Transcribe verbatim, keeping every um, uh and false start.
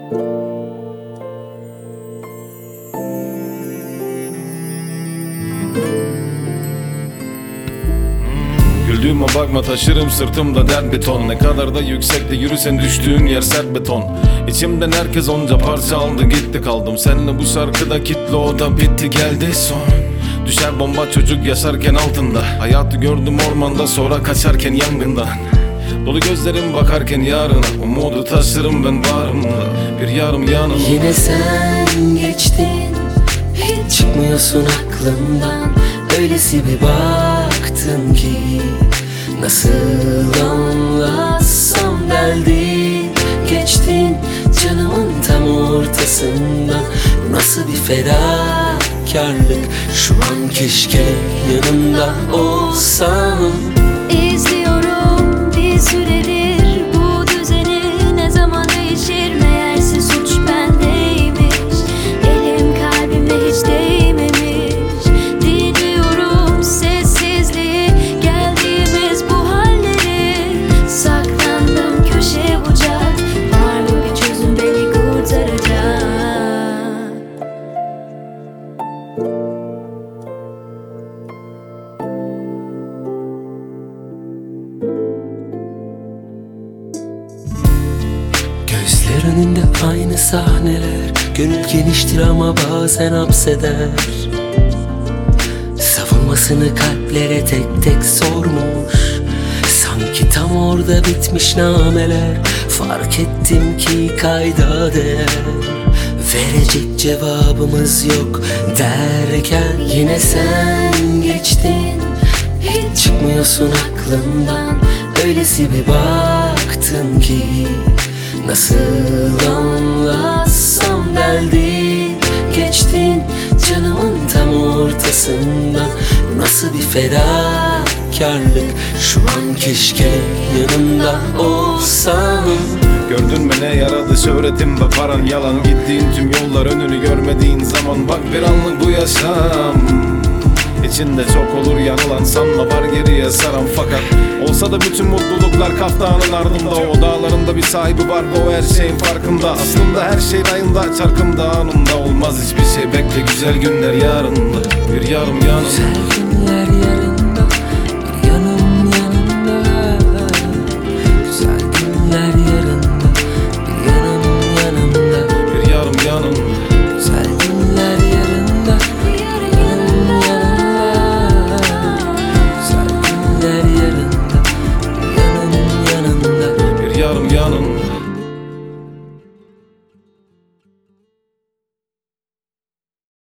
Güldüğüme bakma, taşırım sırtımda dert beton. Ne kadar da yüksekte yürüsen düştüğün yer sert beton. İçimden herkes onca parça aldı gitti, kaldım seninle bu şarkıda kitle, o da bitti geldi son. Düşer bomba çocuk yaşarken altında, hayatı gördüm ormanda sonra kaçarken yangından. Dolu gözlerim bakarken yarına, umudu taşırım ben bağrımda, bir yarım yanım. Yine sen geçtin, hiç çıkmıyorsun aklımdan. Öylesi bir baktın ki nasıl anlatsam deldin. Geçtin canımın tam ortasından. Nasıl bir fedakarlık, şu an keşke yanında olsam. İzliyorum bir süredir bu düzeni, ne zaman değişir meğerse suç bendeymiş. Elim kalbime hiç değmemiş. Dinliyorum sessizliği, geldiğimiz bu halleri. Saklandım köşe bucak, var mı bir çözüm beni kurtaracak? Gözler önünde aynı sahneler, gönül geniştir ama bazen hapseder. Savunmasını kalplere tek tek sormuş, sanki tam orada bitmiş nameler. Fark ettim ki kayda değer, verecek cevabımız yok derken yine sen geçtin, hiç çıkmıyorsun aklımdan. Öylesi bir baktın ki nasıl anlatsam deldin. Geçtin canımın tam ortasından. Nasıl bir fedakarlık, şu an keşke yanımda olsam. Gördün mü ne yaradı şöhretim ve paran yalan. Gittiğin tüm yollar önünü görmediğin zaman, bak bir anlık bu yaşam. İçinde çok olur yanılan, sanma var geriye saran. Fakat olsa da bütün mutluluklar kaftanın ardında. O dağlarında bir sahibi var, o her şeyin farkında. Aslında her şey rayında, çarkımda anında. Olmaz hiçbir şey, bekle güzel günler yarında, bir yarım yanım. Güzel günler yarında, bir yanım yanında. Güzel günler yarında, bir yanım yanında. Bir yarım yanım. Güzel günler yarında, bir yanım yanında. Güzel günler yarında, bir yanım yanında. Bir yarım yanım.